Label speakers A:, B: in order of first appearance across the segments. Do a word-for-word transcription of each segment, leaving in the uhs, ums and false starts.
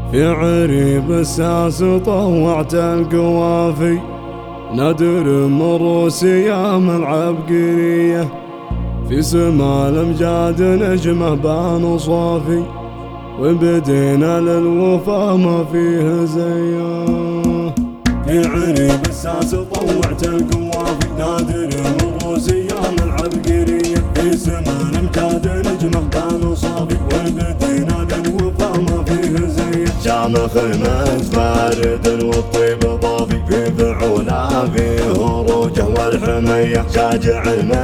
A: في عريب الساس طوعت القوافي، نادر مروس يام العبقرية، في سما الامجاد نجمه بان صافي، وبدينا للوفا ما فيه زيه. في عريب الساس طوعت القوافي، نادر مروس يام العبقرية، في سما الامجاد نجمه بان صافي، وبدينا للوفا ما فيه زيه. شامخ المس بارد والطيب ضافي، في فعوله في هروجه والحمية، شاجع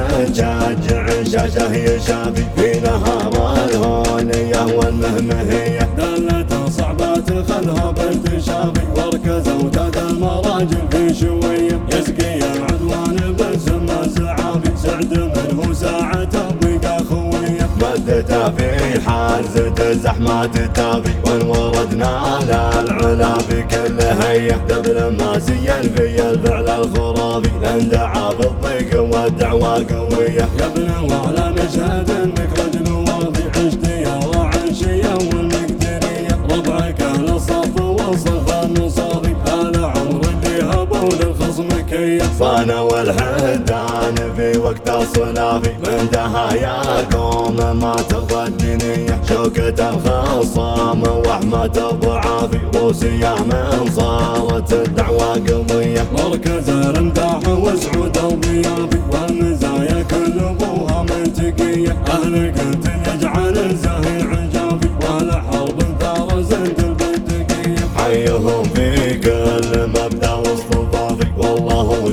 A: المشاجع شاشه يشافي، في نهار الهونية والمهمهية، دلته صعبات خذها بالتشافي، وركز وتاد المراجل في شوية، يسقي العدوان بالسما الزعافي، سعد منه ساعة الضيق خوية، مدته في حازة الزحمات التافي، وانوردنا للعلا في كل هية، دبل ماسيا في الفعل الخرافي، لندعى بالضيق والدعوى قوية. يا ابن وعلى نشهد انك رجل واضي، عشت يا وعنشية والمقدرية، ربعك اهل الصف والصف النصافي، اهل عمر اللي هبوا للخصم كية، صانا والحدان في وقت الصلافي، من دهايا قوم ما ترضى الدنيا، شوكة الخصام وحمة الضعافي، روسيا من صارت الدعوى قضية، مركز الامداح وسعود الضيافي، والمزايا كل ابوها منطقية، اهل قلت يجعل الزهي عجافي، واهل حرب ثار زند البندقية، حيهم في كل مبدا واصطفافي، والله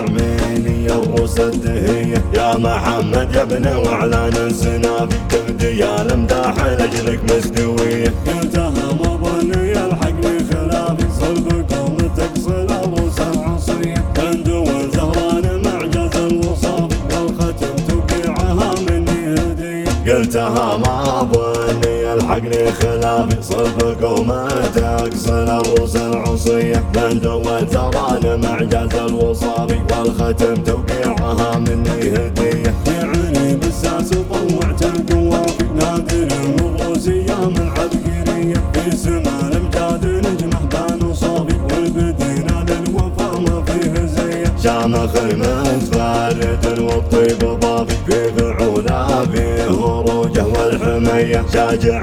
A: نعميني الروس الدهية، يا محمد يا ابن وعلان السنافي، تبدي يا الامداح لاجلك مستوية، قلتها ما ظني الحقني خلافي، صلبكم تقصل الروس العصرية، كندو زهران معجز الوصافي، والختم توقيعها مني هدية، قلتها ما ظني الحقني خلافي، صلبكم تقصل الروس العصرية، كندو زهران معجز الوصافي، والختم توقيعها مني هدية. في عريب الساس طوعت القوافي، نادر مروس يام العبقرية، في سما الامجاد نجمه بان صافي، والبدينا للوفا ما فيه زيه. شامخ المس بارد والطيب ضافي، في فعوله في هروجه والحمية، شاجع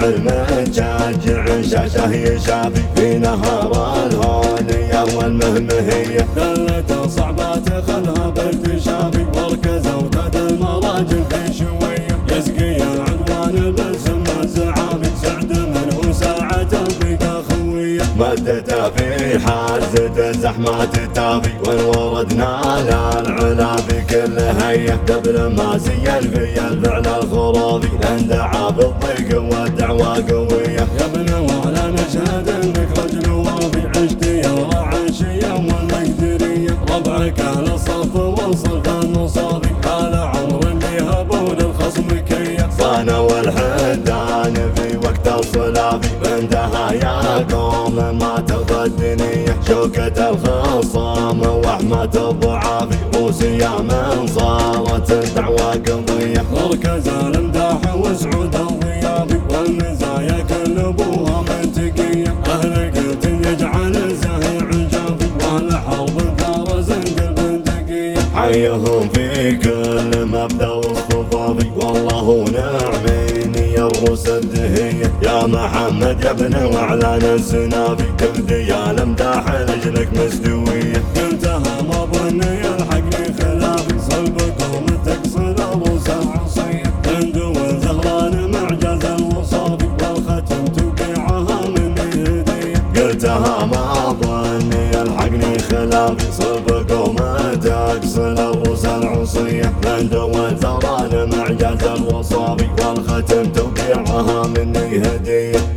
A: المشاجع شاشه يشافي، في نهار الهونية والمهمهية، دلته صعبات خذها بالتشافي، وركز وتاد المراجل في شوية، يسقي العدوان بالسما الزعافي، سعد منه ساعة الضيق خوية، مدته في حازة الزحمات التافي، وانوردنا للعلا في كل هية، دبل ماسيا في الفعل الخرافي، لندعى بالضيق والدعوى قوية. يا ابن وعلى نشهد انك رجل واضي، عشت يا وعنشية والمقدرية، ربعك اهل الصف والصف النصافي، اهل عمر اللي هبوا للخصم كية، صانا والحدان في وقت الصلافي، من دهايا قوم ما ترضى الدنيا، شوكة الخصام وحمة الضعافي، روسيا من صارت الدعوى قضية، مركز الامداح وسعود الضيافي، والمزايا كل ابوها منطقية، اهل قلت يجعل الزهي عجافي، واهل حرب ثار زند البندقية، حيهم في كل مبدا واصطفافي، والله نعميني الروس الدهية، يا محمد يا ابن وعلان السنافي، تبدي يا الامداح لاجلك مستوية، قلتها ما ظني الحقني خلافي، صلبكم تقصد الروس العصرية، كندو زهران معجز الوصافي، والختم توقيعها مني هدية، قلتها ما ظني الحقني خلافي، صلبكم تقصد الروس العصرية، كندو زهران معجز الوصافي، والختم توقيعها مني هدية.